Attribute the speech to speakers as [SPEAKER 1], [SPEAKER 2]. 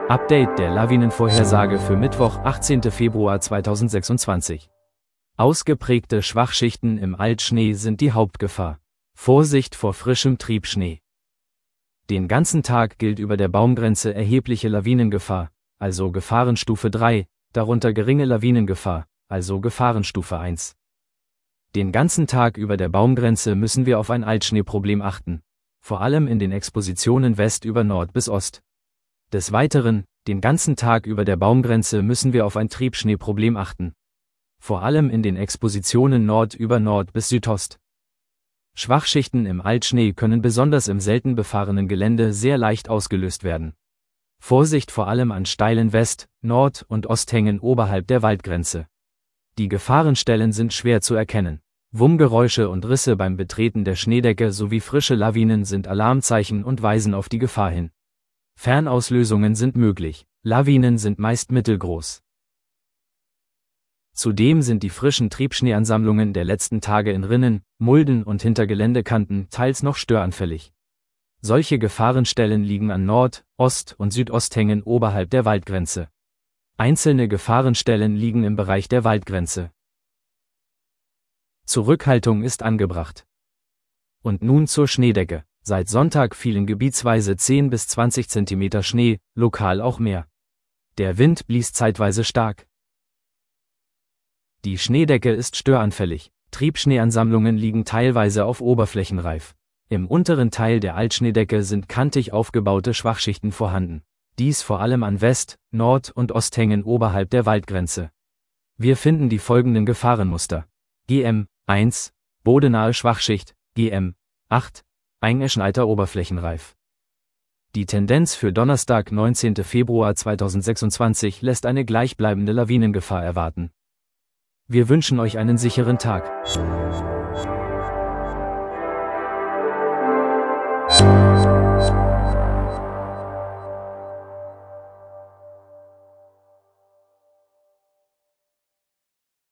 [SPEAKER 1] Update der Lawinenvorhersage für Mittwoch, 18. Februar 2026. Ausgeprägte Schwachschichten im Altschnee sind die Hauptgefahr. Vorsicht vor frischem Triebschnee. Den ganzen Tag gilt über der Baumgrenze erhebliche Lawinengefahr, also Gefahrenstufe 3, darunter geringe Lawinengefahr, also Gefahrenstufe 1. Den ganzen Tag über der Baumgrenze müssen wir auf ein Altschneeproblem achten, vor allem in den Expositionen West über Nord bis Ost. Des Weiteren, den ganzen Tag über der Baumgrenze müssen wir auf ein Triebschneeproblem achten, vor allem in den Expositionen Nord über Nord bis Südost. Schwachschichten im Altschnee können besonders im selten befahrenen Gelände sehr leicht ausgelöst werden. Vorsicht vor allem an steilen West-, Nord- und Osthängen oberhalb der Waldgrenze. Die Gefahrenstellen sind schwer zu erkennen. Wummgeräusche und Risse beim Betreten der Schneedecke sowie frische Lawinen sind Alarmzeichen und weisen auf die Gefahr hin. Fernauslösungen sind möglich, Lawinen sind meist mittelgroß. Zudem sind die frischen Triebschneeansammlungen der letzten Tage in Rinnen, Mulden und hinter Geländekanten teils noch störanfällig. Solche Gefahrenstellen liegen an Nord-, Ost- und Südosthängen oberhalb der Waldgrenze. Einzelne Gefahrenstellen liegen im Bereich der Waldgrenze. Zurückhaltung ist angebracht. Und nun zur Schneedecke. Seit Sonntag fielen gebietsweise 10 bis 20 cm Schnee, lokal auch mehr. Der Wind blies zeitweise stark. Die Schneedecke ist störanfällig. Triebschneeansammlungen liegen teilweise auf Oberflächenreif. Im unteren Teil der Altschneedecke sind kantig aufgebaute Schwachschichten vorhanden. Dies vor allem an West-, Nord- und Osthängen oberhalb der Waldgrenze. Wir finden die folgenden Gefahrenmuster. GM 1, bodenahe Schwachschicht, GM 8, eingeschneiter Oberflächenreif. Die Tendenz für Donnerstag, 19. Februar 2026 lässt eine gleichbleibende Lawinengefahr erwarten. Wir wünschen euch einen sicheren Tag.